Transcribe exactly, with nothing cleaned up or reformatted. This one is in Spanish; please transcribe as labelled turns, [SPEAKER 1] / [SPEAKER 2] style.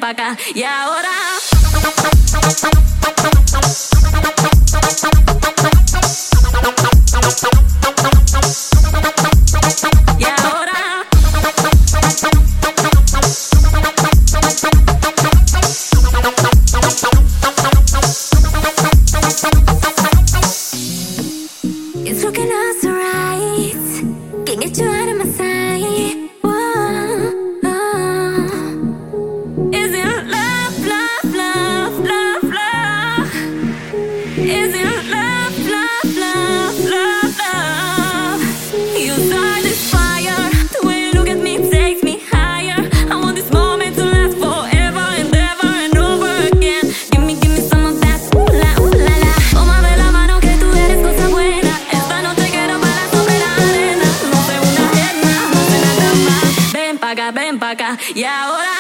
[SPEAKER 1] pa' acá. Y ahora y ahora it's looking us right. Can't get you out of my sight. Whoa, oh. Is it love, love, love, love, love? Is it love, love, love, love, love? You start this fire. The way you look at me takes me higher. I want this moment to last forever and ever and over again. Give me, give me some of that. Ooh la, ooh la la. Tómame la mano que tú eres cosa buena. Esta noche quiero bailar sobre la arena. No sé una pierna, no sé nada más. Ven pa' acá, ven pa' acá. Y ahora